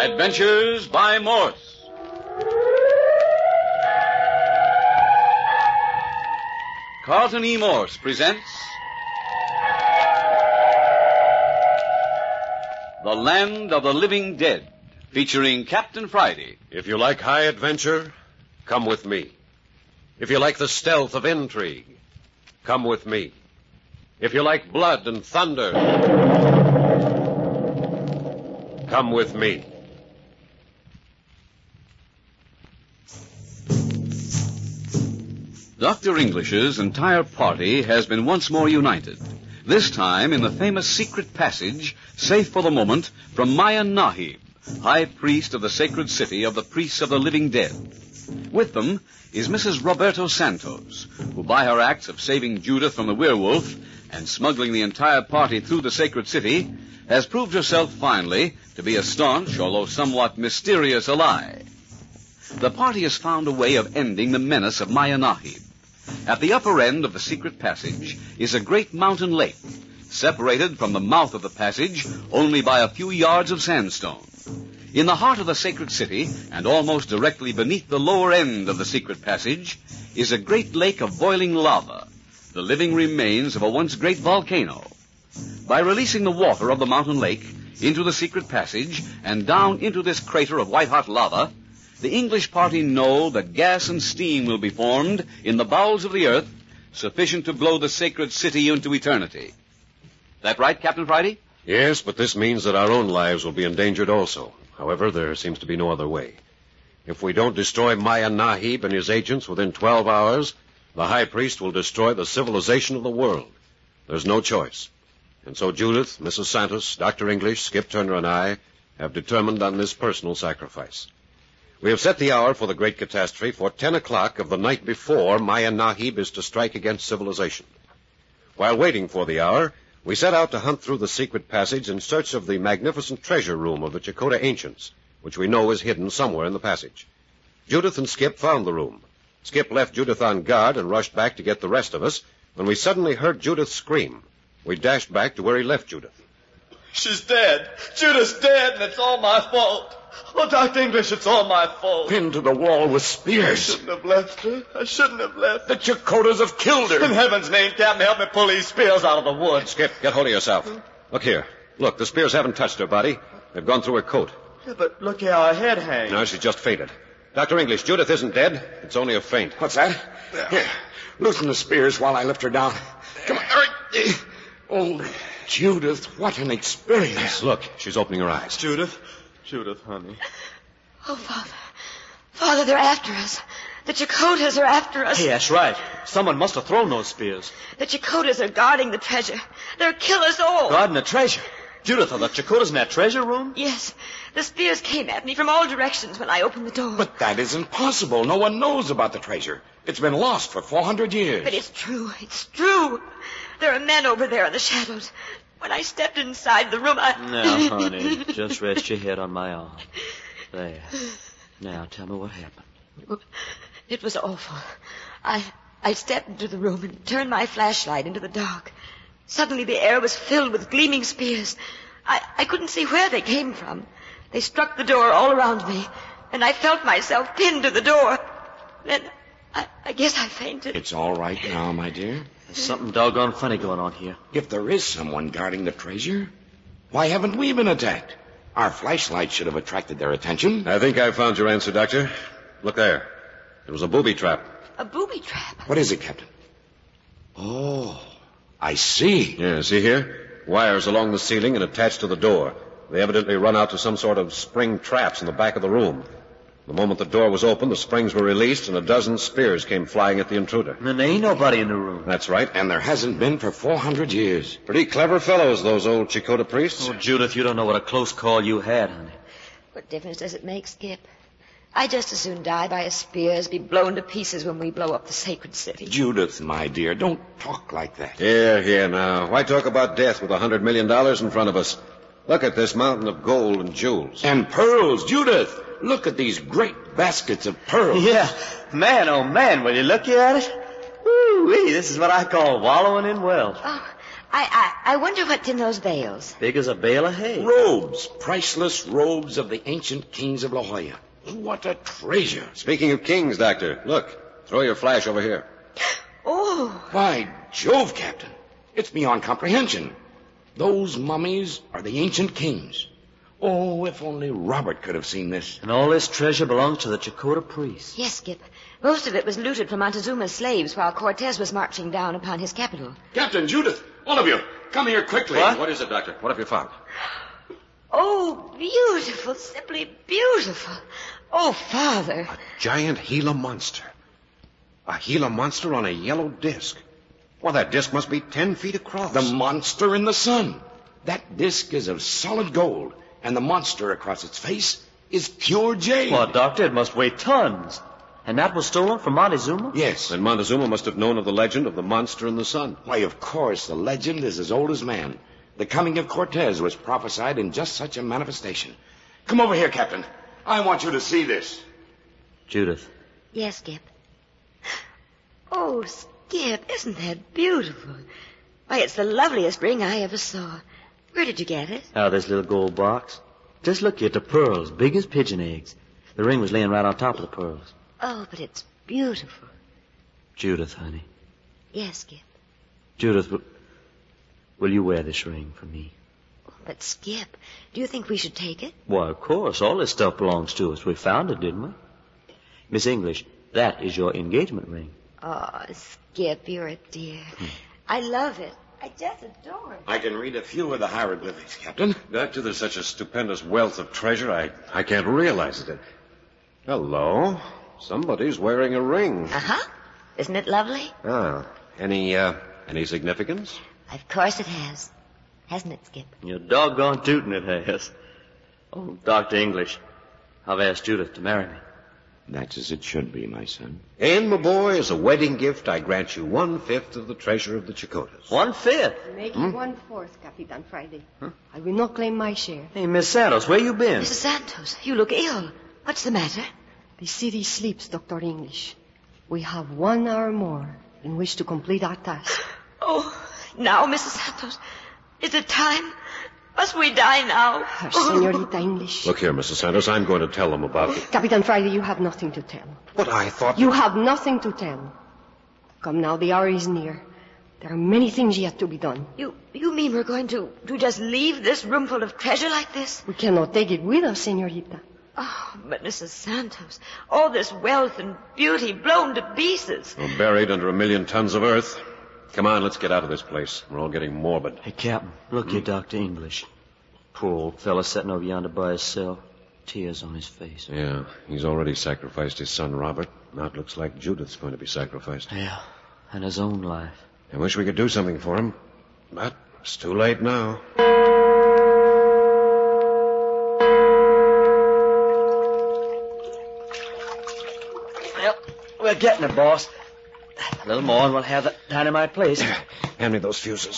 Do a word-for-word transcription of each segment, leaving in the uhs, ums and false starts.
Adventures by Morse. Carlton E. Morse presents The Land of the Living Dead, featuring Captain Friday. If you like high adventure, come with me. If you like the stealth of intrigue, come with me. If you like blood and thunder, come with me. Doctor English's entire party has been once more united, this time in the famous secret passage, safe for the moment, from Maya Nahib, high priest of the sacred city of the priests of the living dead. With them is Missus Roberto Santos, who by her acts of saving Judith from the werewolf and smuggling the entire party through the sacred city, has proved herself finally to be a staunch, although somewhat mysterious ally. The party has found a way of ending the menace of Maya Nahib. At the upper end of the secret passage is a great mountain lake, separated from the mouth of the passage only by a few yards of sandstone. In the heart of the sacred city, and almost directly beneath the lower end of the secret passage, is a great lake of boiling lava, the living remains of a once great volcano. By releasing the water of the mountain lake into the secret passage and down into this crater of white-hot lava, the English party know that gas and steam will be formed in the bowels of the earth, sufficient to blow the sacred city into eternity. That right, Captain Friday? Yes, but this means that our own lives will be endangered also. However, there seems to be no other way. If we don't destroy Maya Nahib and his agents within twelve hours, the high priest will destroy the civilization of the world. There's no choice. And so Judith, Missus Santos, Doctor English, Skip Turner, and I have determined on this personal sacrifice. We have set the hour for the great catastrophe for ten o'clock of the night before Maya Nahib is to strike against civilization. While waiting for the hour, we set out to hunt through the secret passage in search of the magnificent treasure room of the Chakotay ancients, which we know is hidden somewhere in the passage. Judith and Skip found the room. Skip left Judith on guard and rushed back to get the rest of us when we suddenly heard Judith scream. We dashed back to where he left Judith. She's dead. Judith's dead, and it's all my fault. Oh, Doctor English, it's all my fault. Pinned to the wall with spears. I shouldn't have left her. I shouldn't have left her. The Chakotas have killed her. In heaven's name, Captain, help me pull these spears out of the wood. Skip, get hold of yourself. Look here. Look, the spears haven't touched her body. They've gone through her coat. Yeah, but look how her head hangs. No, she's just fainted. Doctor English, Judith isn't dead. It's only a faint. What's that? Here, loosen the spears while I lift her down. Come on. Oh, Judith, what an experience. Look, she's opening her eyes. Judith. Judith, honey. Oh, Father. Father, they're after us. The Chakotas are after us. Hey, that's right. Someone must have thrown those spears. The Chakotas are guarding the treasure. They'll kill us all. Guarding the treasure? Judith, are the Chakotas in that treasure room? Yes. The spears came at me from all directions when I opened the door. But that isn't possible. No one knows about the treasure. It's been lost for four hundred years. But it's true. It's true. There are men over there in the shadows. When I stepped inside the room, I... Now, honey, just rest your head on my arm. There. Now, tell me what happened. It was awful. I I stepped into the room and turned my flashlight into the dark. Suddenly the air was filled with gleaming spears. I, I couldn't see where they came from. They struck the door all around me, and I felt myself pinned to the door. Then I, I guess I fainted. It's all right now, my dear. There's something doggone funny going on here. If there is someone guarding the treasure, why haven't we been attacked? Our flashlight should have attracted their attention. I think I found your answer, Doctor. Look there. It was a booby trap. A booby trap? What is it, Captain? Oh, I see. Yeah, see here? Wires along the ceiling and attached to the door. They evidently run out to some sort of spring traps in the back of the room. The moment the door was opened, the springs were released, and a dozen spears came flying at the intruder. And there ain't nobody in the room. That's right. And there hasn't been for four hundred years. Pretty clever fellows, those old Chakotay priests. Oh, Judith, you don't know what a close call you had, honey. What difference does it make, Skip? I'd just as soon die by a spear as be blown to pieces when we blow up the sacred city. Judith, my dear, don't talk like that. Here, here now. Why talk about death with a hundred million dollars in front of us? Look at this mountain of gold and jewels. And pearls, Judith. Look at these great baskets of pearls. Yeah. Man, oh man, will you look at it? Woo-wee, this is what I call wallowing in wealth. Oh, I, I, I wonder what's in those bales. Big as a bale of hay. Robes, priceless robes of the ancient kings of La Jolla. What a treasure. Speaking of kings, Doctor, look, throw your flash over here. Oh. By Jove, Captain. It's beyond comprehension. Those mummies are the ancient kings. Oh, if only Robert could have seen this. And all this treasure belongs to the Chakotay priests. Yes, Skip. Most of it was looted from Montezuma's slaves while Cortez was marching down upon his capital. Captain, Judith, all of you, come here quickly. What? What is it, Doctor? What have you found? Oh, beautiful, simply beautiful. Oh, Father. A giant Gila monster. A Gila monster on a yellow disc. Well, that disc must be ten feet across. The monster in the sun. That disc is of solid gold, and the monster across its face is pure jade. Well, Doctor, it must weigh tons. And that was stolen from Montezuma? Yes. Then Montezuma must have known of the legend of the monster in the sun. Why, of course, the legend is as old as man. The coming of Cortez was prophesied in just such a manifestation. Come over here, Captain. I want you to see this. Judith. Yes, Skip. Oh, Skip, isn't that beautiful? Why, it's the loveliest ring I ever saw. Where did you get it? Out of this little gold box. Just look at the pearls, big as pigeon eggs. The ring was laying right on top of the pearls. Oh, but it's beautiful. Judith, honey. Yes, Skip. Judith, will, will you wear this ring for me? But, Skip, do you think we should take it? Why, of course. All this stuff belongs to us. We found it, didn't we? Miss English, that is your engagement ring. Oh, Skip, you're a dear. Hmm. I love it. I just adore it. I can read a few of the hieroglyphics, Captain. Doctor, there's such a stupendous wealth of treasure, I, I can't realize it. Hello. Somebody's wearing a ring. Uh-huh. Isn't it lovely? Ah. Any, uh, any significance? Of course it has. Hasn't it, Skip? You're doggone tootin' it has. Oh, Doctor English, I've asked Judith to marry me. That's as it should be, my son. And, my boy, as a wedding gift, I grant you one-fifth of the treasure of the Chakotays. One-fifth? Make it one-fourth, Capitan Friday. Huh? I will not claim my share. Hey, Miss Santos, where you been? Missus Santos, you look ill. What's the matter? The city sleeps, Doctor English. We have one hour more in which to complete our task. Oh, now, Missus Santos, is it time? Must we die now? Hush, Senorita English. Look here, Missus Santos, I'm going to tell them about it. Capitan Friday, you have nothing to tell. But I thought... You have nothing to tell. Come now, the hour is near. There are many things yet to be done. You you mean we're going to, to just leave this room full of treasure like this? We cannot take it with us, Senorita. Oh, but Missus Santos, all this wealth and beauty blown to pieces. We're buried under a million tons of earth. Come on, let's get out of this place. We're all getting morbid. Hey, Captain, look here, Doctor English. Poor old fella sitting over yonder by himself. Tears on his face. Yeah, he's already sacrificed his son, Robert. Now it looks like Judith's going to be sacrificed. Yeah, and his own life. I wish we could do something for him, but it's too late now. Well, we're getting it, boss. A little more and we'll have that dynamite place. Hand me those fuses.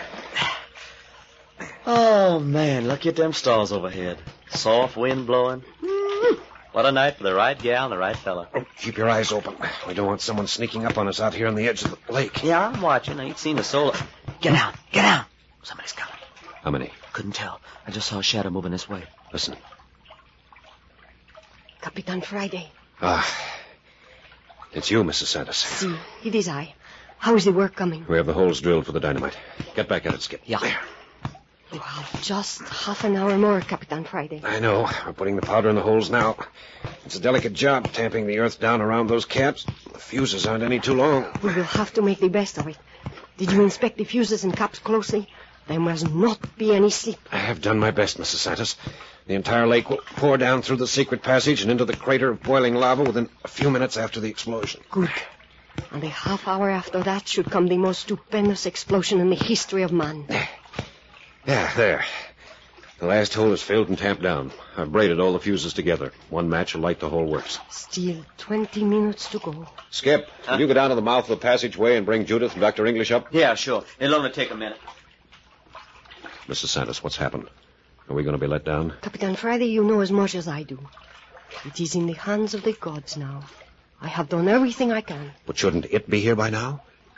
Oh, man, look at them stars overhead. Soft wind blowing. What a night for the right gal and the right fella. Oh, keep your eyes open. We don't want someone sneaking up on us out here on the edge of the lake. Yeah, I'm watching. I ain't seen a soul. Get down, get down. Somebody's coming. How many? Couldn't tell. I just saw a shadow moving this way. Listen. Capitan Friday. Ah, it's you, Missus Santos. See, it is I. How is the work coming? We have the holes drilled for the dynamite. Get back at it, Skip. Yeah. There. You have just half an hour more, Capitan Friday. I know. We're putting the powder in the holes now. It's a delicate job, tamping the earth down around those caps. The fuses aren't any too long. We will have to make the best of it. Did you inspect the fuses and caps closely? There must not be any slip. I have done my best, Missus Santos. The entire lake will pour down through the secret passage and into the crater of boiling lava within a few minutes after the explosion. Good. And a half hour after that should come the most stupendous explosion in the history of man. Yeah, there. The last hole is filled and tamped down. I've braided all the fuses together. One match will light the whole works. Still twenty minutes to go. Skip, huh? Will you go down to the mouth of the passageway and bring Judith and Doctor English up? Yeah, sure. It'll only take a minute. Missus Santos, what's happened? Are we going to be let down? Capitan Friday, you know as much as I do. It is in the hands of the gods now. I have done everything I can. But shouldn't it be here by now?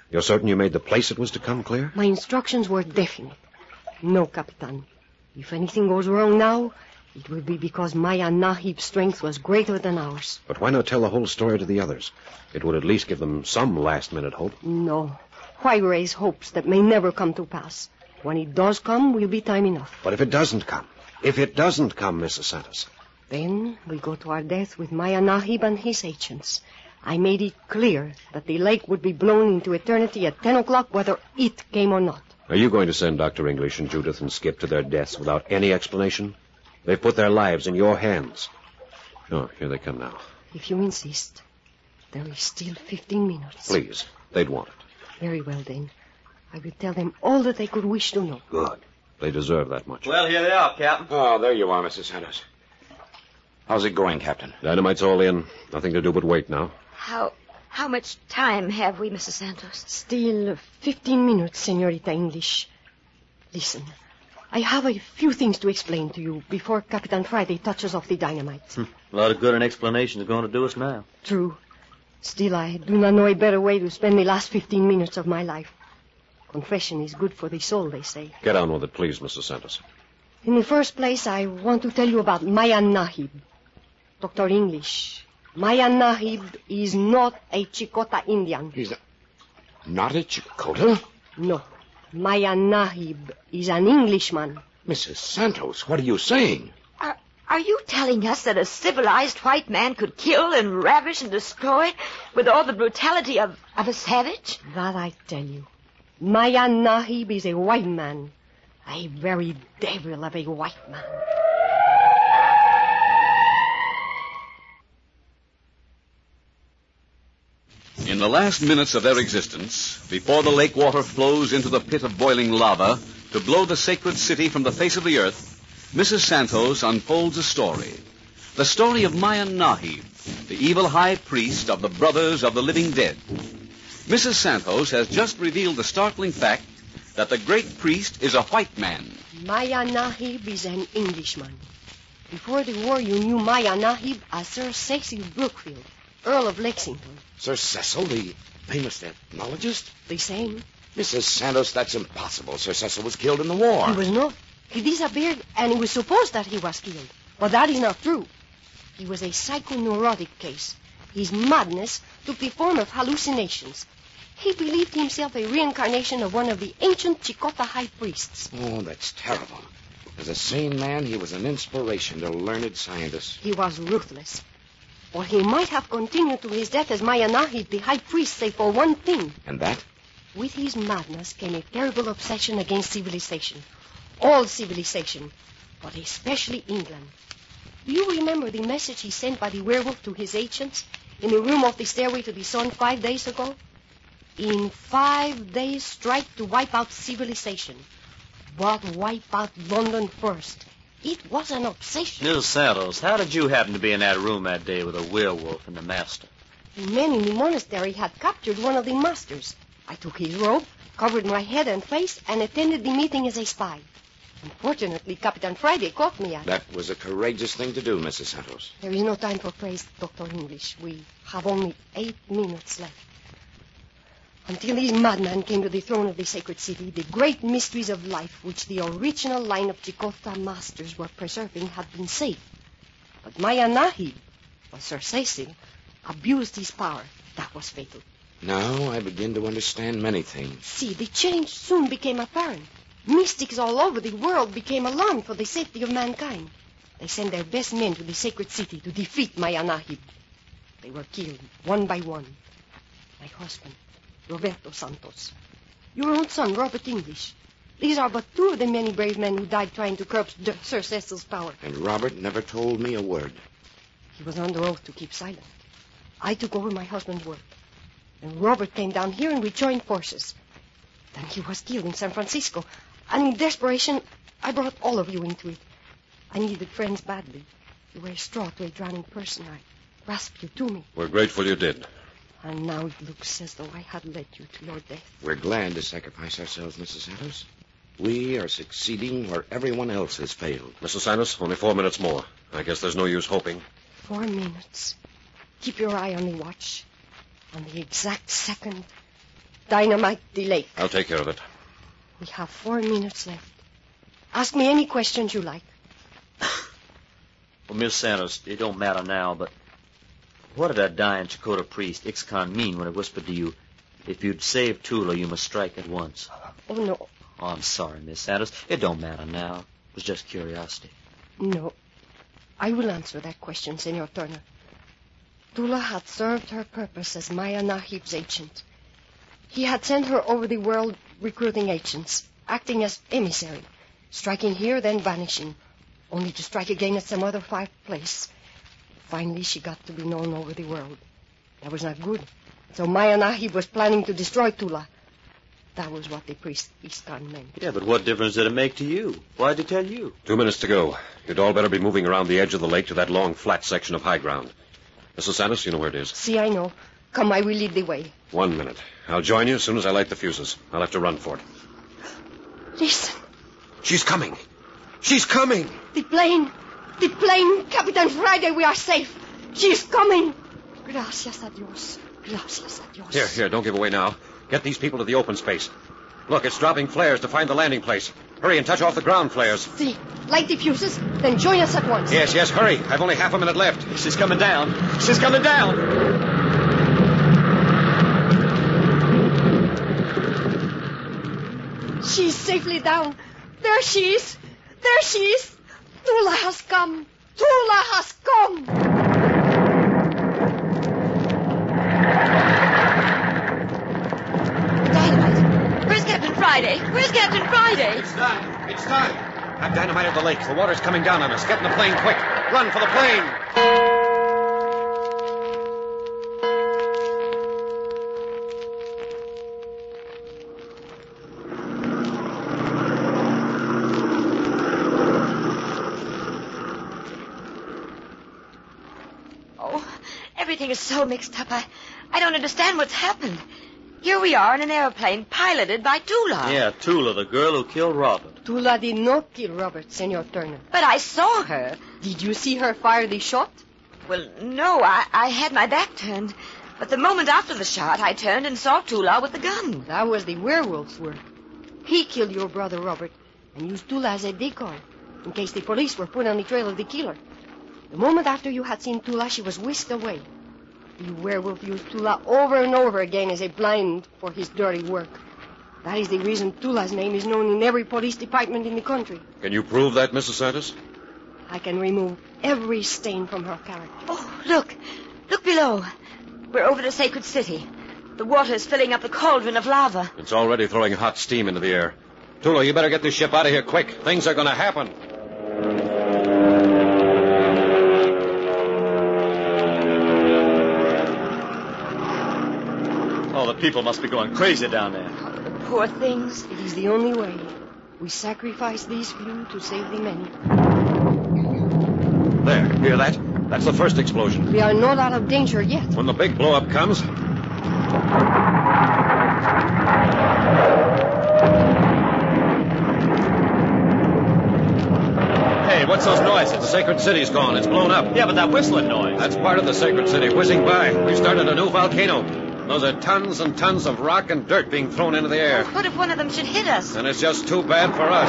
You're certain you made the place it was to come clear? My instructions were definite. No, Capitan. If anything goes wrong now, it will be because Maya Nahib's strength was greater than ours. But why not tell the whole story to the others? It would at least give them some last-minute hope. No. Why raise hopes that may never come to pass? When it does come, will be time enough. But if it doesn't come? If it doesn't come, Missus Santos? Then we go to our death with Maya Nahib and his agents. I made it clear that the lake would be blown into eternity at ten o'clock, whether it came or not. Are you going to send Doctor English and Judith and Skip to their deaths without any explanation? They've put their lives in your hands. Oh, here they come now. If you insist, there is still fifteen minutes. Please, they'd want it. Very well, then. I will tell them all that they could wish to know. Good. They deserve that much. Well, here they are, Captain. Oh, there you are, Missus Santos. How's it going, Captain? Dynamite's all in. Nothing to do but wait now. How how much time have we, Missus Santos? Still fifteen minutes, Senorita English. Listen, I have a few things to explain to you before Capitan Friday touches off the dynamite. Hmm. A lot of good an explanation is going to do us now. True. Still, I do not know a better way to spend the last fifteen minutes of my life. Confession is good for the soul, they say. Get on with it, please, Missus Santos. In the first place, I want to tell you about Maya Nahib. Doctor English, Maya Nahib is not a Chicota Indian. He's a, not a Chicota? No. Maya Nahib is an Englishman. Missus Santos, what are you saying? Are, are you telling us that a civilized white man could kill and ravish and destroy with all the brutality of, of a savage? That I tell you. Maya Nahib is a white man. A very devil of a white man. In the last minutes of their existence, before the lake water flows into the pit of boiling lava to blow the sacred city from the face of the earth, Missus Santos unfolds a story. The story of Maya Nahib, the evil high priest of the Brothers of the Living Dead. Missus Santos has just revealed the startling fact that the great priest is a white man. Maya Nahib is an Englishman. Before the war, you knew Maya Nahib as Sir Cecil Brookfield, Earl of Lexington. Sir Cecil, the famous ethnologist? The same. Missus Santos, that's impossible. Sir Cecil was killed in the war. He was not. He disappeared, and it was supposed that he was killed. But that is not true. He was a psychoneurotic case. His madness took the form of hallucinations. He believed himself a reincarnation of one of the ancient Chicota high priests. Oh, that's terrible. As a sane man, he was an inspiration to learned scientists. He was ruthless. Or he might have continued to his death as Maya Nahib, the high priest, save for one thing. And that? With his madness came a terrible obsession against civilization. All civilization, but especially England. Do you remember the message he sent by the werewolf to his agents in the room off the stairway to the sun five days ago? In five days, strike to wipe out civilization. But wipe out London first. It was an obsession. Missus Santos, how did you happen to be in that room that day with a werewolf and the master? The men in the monastery had captured one of the masters. I took his robe, covered my head and face, and attended the meeting as a spy. Unfortunately, Capitan Friday caught me at it. That was a courageous thing to do, Missus Santos. There is no time for praise, Doctor English. We have only eight minutes left. Until these madmen came to the throne of the sacred city, the great mysteries of life which the original line of Chicota masters were preserving had been safe. But Maya Nahib, or Sir Cecil, abused his power. That was fatal. Now I begin to understand many things. See, the change soon became apparent. Mystics all over the world became alarmed for the safety of mankind. They sent their best men to the sacred city to defeat Maya Nahib. They were killed, one by one. My husband, Roberto Santos. Your own son, Robert English. These are but two of the many brave men who died trying to curb Sir Cecil's power. And Robert never told me a word. He was under oath to keep silent. I took over my husband's work. And Robert came down here and we joined forces. Then he was killed in San Francisco. And in desperation, I brought all of you into it. I needed friends badly. You were a straw to a drowning person. I grasped you to me. We're grateful you did. And now it looks as though I had led you to your death. We're glad to sacrifice ourselves, Missus Santos. We are succeeding where everyone else has failed. Missus Santos, only four minutes more. I guess there's no use hoping. Four minutes. Keep your eye on the watch. On the exact second, dynamite the lake. I'll take care of it. We have four minutes left. Ask me any questions you like. Well, Miss Santos, it don't matter now, but what did that dying Chakotay priest, Ixcon, mean when he whispered to you, if you'd save Tula, you must strike at once? Oh, no. Oh, I'm sorry, Miss Santos. It don't matter now. It was just curiosity. No. I will answer that question, Senor Turner. Tula had served her purpose as Maya Nahib's agent. He had sent her over the world recruiting agents, acting as emissary, striking here, then vanishing, only to strike again at some other far place. Finally, she got to be known over the world. That was not good. So Maya Nahib was planning to destroy Tula. That was what the priest Ixcon meant. Yeah, but what difference did it make to you? Why'd he tell you? Two minutes to go. You'd all better be moving around the edge of the lake to that long, flat section of high ground. Missus Santos, you know where it is. See, I know. Come, I will lead the way. One minute. I'll join you as soon as I light the fuses. I'll have to run for it. Listen. She's coming. She's coming. The plane. The plane. Capitan Friday, we are safe. She is coming. Gracias a Dios. Gracias a Dios. Here, here, don't give away now. Get these people to the open space. Look, it's dropping flares to find the landing place. Hurry and touch off the ground flares. See, light the fuses, then join us at once. Yes, yes, hurry. I've only half a minute left. She's coming down. She's coming down. She's safely down. There she is. There she is. Tula has come. Tula has come. Dynamite. Where's Captain Friday? Where's Captain Friday? It's time. It's time. I've dynamited the lake. The water's coming down on us. Get in the plane quick. Run for the plane. Everything is so mixed up. I, I don't understand what's happened. Here we are in an airplane piloted by Tula. Yeah, Tula, the girl who killed Robert. Tula did not kill Robert, Senor Turner. But I saw her. Did you see her fire the shot? Well, no, I, I had my back turned. But the moment after the shot, I turned and saw Tula with the gun. That was the werewolf's work. He killed your brother Robert and used Tula as a decoy in case the police were put on the trail of the killer. The moment after you had seen Tula, she was whisked away. The werewolf used Tula over and over again as a blind for his dirty work. That is the reason Tula's name is known in every police department in the country. Can you prove that, Missus Santos? I can remove every stain from her character. Oh, look. Look below. We're over the sacred city. The water is filling up the cauldron of lava. It's already throwing hot steam into the air. Tula, you better get this ship out of here quick. Things are going to happen. Oh, the people must be going crazy down there. Oh, the poor things. It is the only way. We sacrifice these few to save the many. There, hear that? That's the first explosion. We are not out of danger yet. When the big blow-up comes... Hey, what's those noises? The sacred city's gone. It's blown up. Yeah, but that whistling noise. That's part of the sacred city whizzing by. We've started a new volcano. Those are tons and tons of rock and dirt being thrown into the air. What if one of them should hit us? And it's just too bad for us.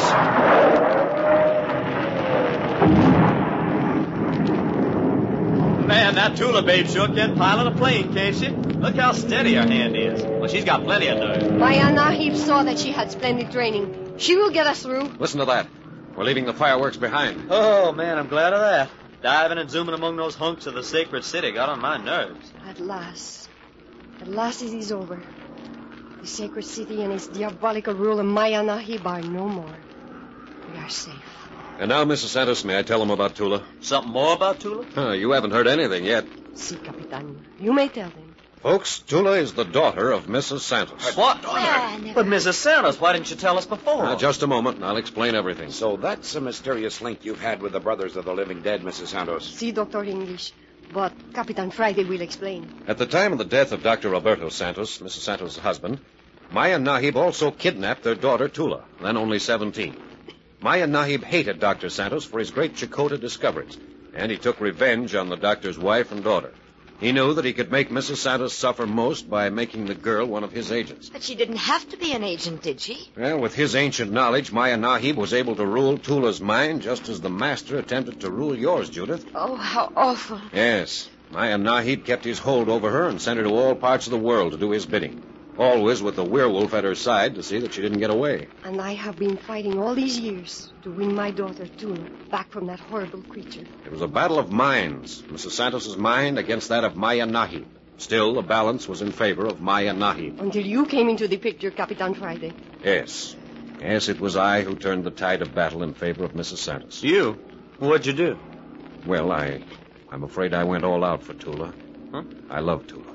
Man, that Tula babe sure can pilot a plane, can't she? Look how steady her hand is. Well, she's got plenty of nerve. Maya Nahib saw that she had splendid training. She will get us through. Listen to that. We're leaving the fireworks behind. Oh, man, I'm glad of that. Diving and zooming among those hunks of the sacred city got on my nerves. At last. At last it is over. The sacred city and its diabolical rule of Maya Nahib are no more. We are safe. And now, Missus Santos, may I tell them about Tula? Something more about Tula? Huh, you haven't heard anything yet. Si, Capitan. You may tell them. Folks, Tula is the daughter of Missus Santos. What? Ah, never- But Missus Santos, why didn't you tell us before? Now, just a moment, and I'll explain everything. So that's a mysterious link you've had with the Brothers of the Living Dead, Missus Santos. Si, Doctor English. But Capitan Friday will explain. At the time of the death of Doctor Roberto Santos, Missus Santos' husband, Maya Nahib also kidnapped their daughter, Tula, then only seventeen. Maya Nahib hated Doctor Santos for his great Chakotay discoveries, and he took revenge on the doctor's wife and daughter. He knew that he could make Missus Santos suffer most by making the girl one of his agents. But she didn't have to be an agent, did she? Well, with his ancient knowledge, Maya Nahib was able to rule Tula's mind just as the master attempted to rule yours, Judith. Oh, how awful. Yes. Maya Nahib kept his hold over her and sent her to all parts of the world to do his bidding. Always with the werewolf at her side to see that she didn't get away. And I have been fighting all these years to win my daughter, Tula, back from that horrible creature. It was a battle of minds. Missus Santos's mind against that of Maya Nahib. Still, the balance was in favor of Maya Nahib. Until you came into the picture, Capitan Friday. Yes. Yes, it was I who turned the tide of battle in favor of Missus Santos. You? What'd you do? Well, I... I'm afraid I went all out for Tula. Huh? I love Tula.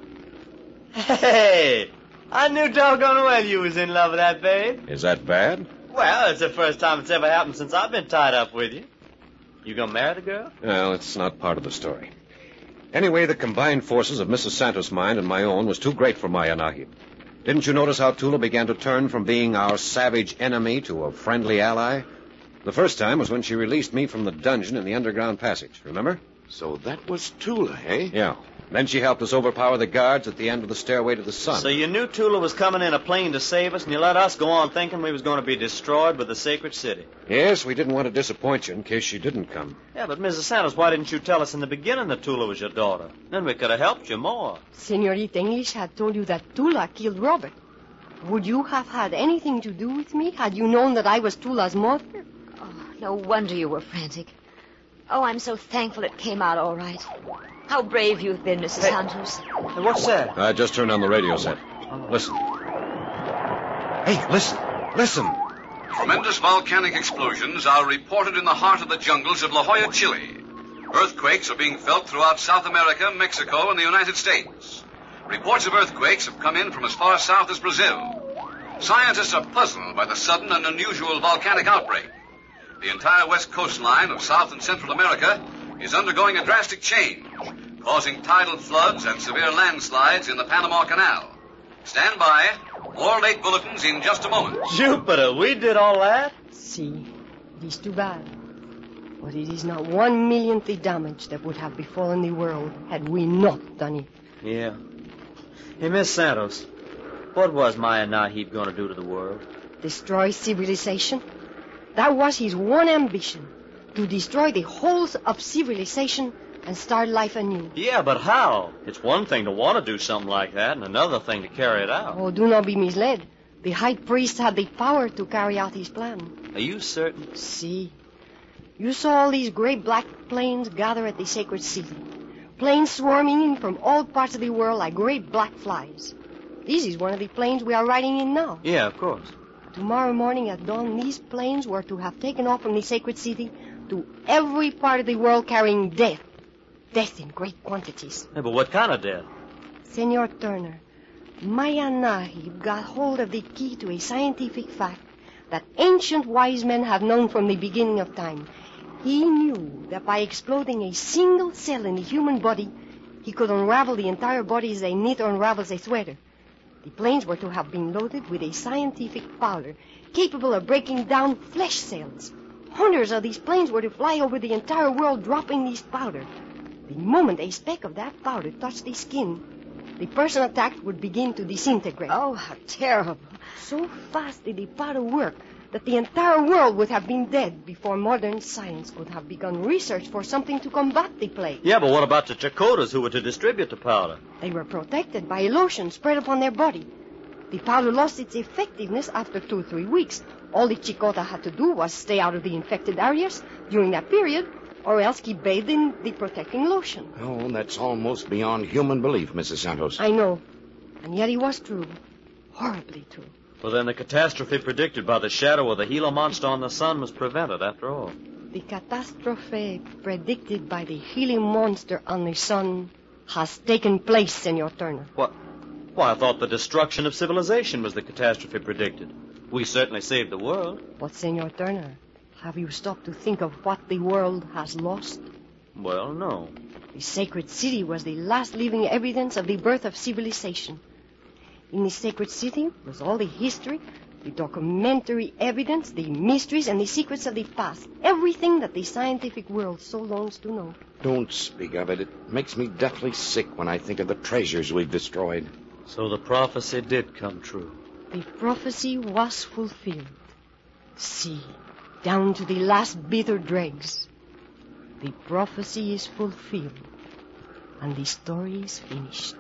Hey! I knew doggone well you was in love with that babe. Is that bad? Well, it's the first time it's ever happened since I've been tied up with you. You gonna marry the girl? Well, it's not part of the story. Anyway, the combined forces of Missus Santos' mind and my own was too great for Maya Nahib. Didn't you notice how Tula began to turn from being our savage enemy to a friendly ally? The first time was when she released me from the dungeon in the underground passage, remember? So that was Tula, eh? Yeah. Then she helped us overpower the guards at the end of the stairway to the sun. So you knew Tula was coming in a plane to save us, and you let us go on thinking we was going to be destroyed with the sacred city. Yes, we didn't want to disappoint you in case she didn't come. Yeah, but Missus Santos, why didn't you tell us in the beginning that Tula was your daughter? Then we could have helped you more. Senorita English had told you that Tula killed Robert. Would you have had anything to do with me had you known that I was Tula's mother? Oh, no wonder you were frantic. Oh, I'm so thankful it came out all right. How brave you've been, Missus Hey. Santos. Hey, what's that? I just turned on the radio set. Listen. Hey, listen. Listen. Tremendous volcanic explosions are reported in the heart of the jungles of La Jolla, Chile. Earthquakes are being felt throughout South America, Mexico, and the United States. Reports of earthquakes have come in from as far south as Brazil. Scientists are puzzled by the sudden and unusual volcanic outbreak. The entire west coastline of South and Central America is undergoing a drastic change, causing tidal floods and severe landslides in the Panama Canal. Stand by. More late bulletins in just a moment. Jupiter, we did all that? See, it is too bad. But it is not one millionth the damage that would have befallen the world had we not done it. Yeah. Hey, Miss Santos, what was Maya Nahib going to do to the world? Destroy civilization? That was his one ambition. To destroy the whole of civilization and start life anew. Yeah, but how? It's one thing to want to do something like that, and another thing to carry it out. Oh, do not be misled. The high priest had the power to carry out his plan. Are you certain? See, you saw all these great black planes gather at the sacred city. Planes swarming in from all parts of the world like great black flies. This is one of the planes we are riding in now. Yeah, of course. Tomorrow morning at dawn, these planes were to have taken off from the sacred city to every part of the world carrying death. Death in great quantities. Hey, but what kind of death? Senor Turner, Maya Nahib got hold of the key to a scientific fact that ancient wise men have known from the beginning of time. He knew that by exploding a single cell in the human body, he could unravel the entire body as a knit unravels a sweater. The planes were to have been loaded with a scientific powder capable of breaking down flesh cells. Hundreds of these planes were to fly over the entire world dropping this powder. The moment a speck of that powder touched the skin, the person attacked would begin to disintegrate. Oh, how terrible. So fast did the powder work that the entire world would have been dead before modern science could have begun research for something to combat the plague. Yeah, but what about the Chakotas who were to distribute the powder? They were protected by a lotion spread upon their body. The powder lost its effectiveness after two or three weeks. All the Chicota had to do was stay out of the infected areas during that period, or else keep bathed in the protecting lotion. Oh, that's almost beyond human belief, Missus Santos. I know, and yet it was true. Horribly true. Well, then the catastrophe predicted by the shadow of the Gila monster on the sun was prevented, after all. The catastrophe predicted by the Gila monster on the sun has taken place, Senor Turner. What? Why, I thought the destruction of civilization was the catastrophe predicted. We certainly saved the world. But, Senor Turner, have you stopped to think of what the world has lost? Well, no. The sacred city was the last living evidence of the birth of civilization. In the sacred city was all the history, The documentary evidence, the mysteries, and the secrets of the past. Everything that the scientific world so longs to know. Don't speak of it. It makes me deathly sick when I think of the treasures we've destroyed. So the prophecy did come true. The prophecy was fulfilled. See, down to the last bitter dregs. The prophecy is fulfilled, and the story is finished.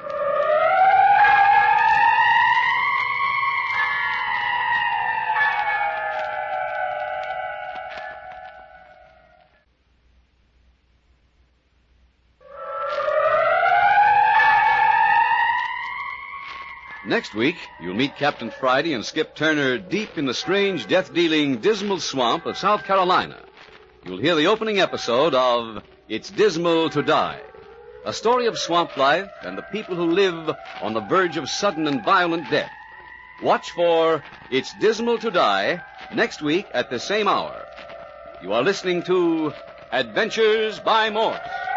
Next week, you'll meet Captain Friday and Skip Turner deep in the strange, death-dealing, dismal swamp of South Carolina. You'll hear the opening episode of It's Dismal to Die, a story of swamp life and the people who live on the verge of sudden and violent death. Watch for It's Dismal to Die next week at the same hour. You are listening to Adventures by Morse.